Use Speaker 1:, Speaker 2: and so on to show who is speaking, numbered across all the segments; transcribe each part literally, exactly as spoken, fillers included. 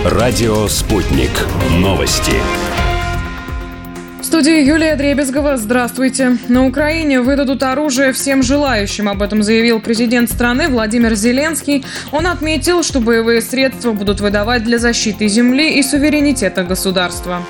Speaker 1: Радио «Спутник». Новости.
Speaker 2: В студии Юлия Дребезгова. Здравствуйте. На Украине выдадут оружие всем желающим. Об этом заявил президент страны Владимир Зеленский. Он отметил, что боевые средства будут выдавать для защиты земли и суверенитета государства.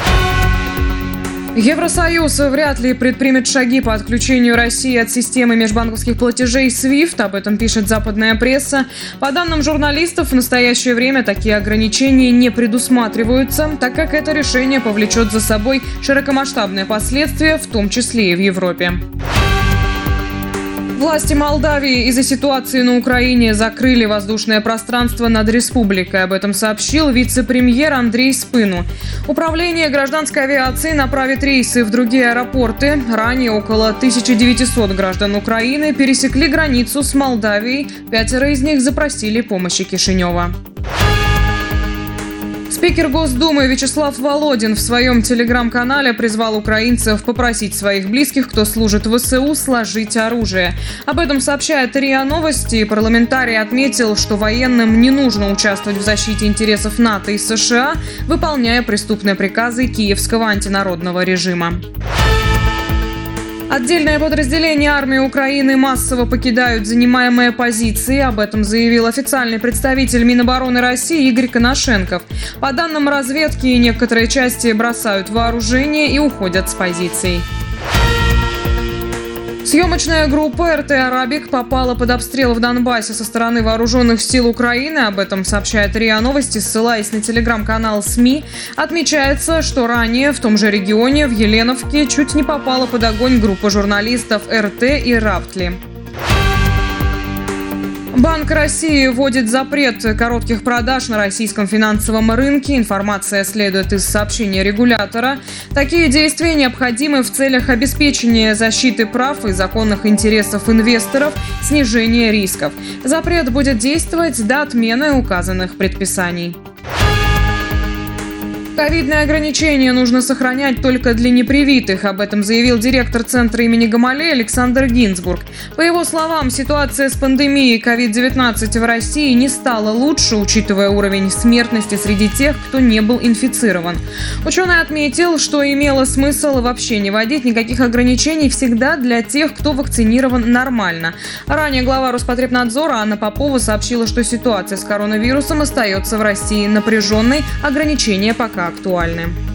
Speaker 2: Евросоюз вряд ли предпримет шаги по отключению России от системы межбанковских платежей свифт. Об этом пишет западная пресса. По данным журналистов, в настоящее время такие ограничения не предусматриваются, так как это решение повлечет за собой широкомасштабные последствия, в том числе и в Европе. Власти Молдавии из-за ситуации на Украине закрыли воздушное пространство над республикой. Об этом сообщил вице-премьер Андрей Спыну. Управление гражданской авиации направит рейсы в другие аэропорты. Ранее около тысячи девятисот граждан Украины пересекли границу с Молдавией. Пятеро из них запросили помощи Кишинева. Спикер Госдумы Вячеслав Володин в своем телеграм-канале призвал украинцев попросить своих близких, кто служит в ВСУ, сложить оружие. Об этом сообщает РИА Новости. Парламентарий отметил, что военным не нужно участвовать в защите интересов НАТО и США, выполняя преступные приказы киевского антинародного режима. Отдельные подразделения армии Украины массово покидают занимаемые позиции. Об этом заявил официальный представитель Минобороны России Игорь Коношенков. По данным разведки, некоторые части бросают вооружение и уходят с позиций. Съемочная группа эр тэ «Арабик» попала под обстрел в Донбассе со стороны вооруженных сил Украины. Об этом сообщает РИА Новости, ссылаясь на телеграм-канал СМИ. Отмечается, что ранее в том же регионе, в Еленовке, чуть не попала под огонь группа журналистов эр тэ и «Раптли». Банк России вводит запрет коротких продаж на российском финансовом рынке. Информация следует из сообщения регулятора. Такие действия необходимы в целях обеспечения защиты прав и законных интересов инвесторов, снижения рисков. Запрет будет действовать до отмены указанных предписаний. Ковидные ограничения нужно сохранять только для непривитых. Об этом заявил директор Центра имени Гамалея Александр Гинзбург. По его словам, ситуация с пандемией ковид девятнадцать в России не стала лучше, учитывая уровень смертности среди тех, кто не был инфицирован. Ученый отметил, что имело смысл вообще не вводить никаких ограничений всегда для тех, кто вакцинирован нормально. Ранее глава Роспотребнадзора Анна Попова сообщила, что ситуация с коронавирусом остается в России напряженной, ограничения пока актуальны.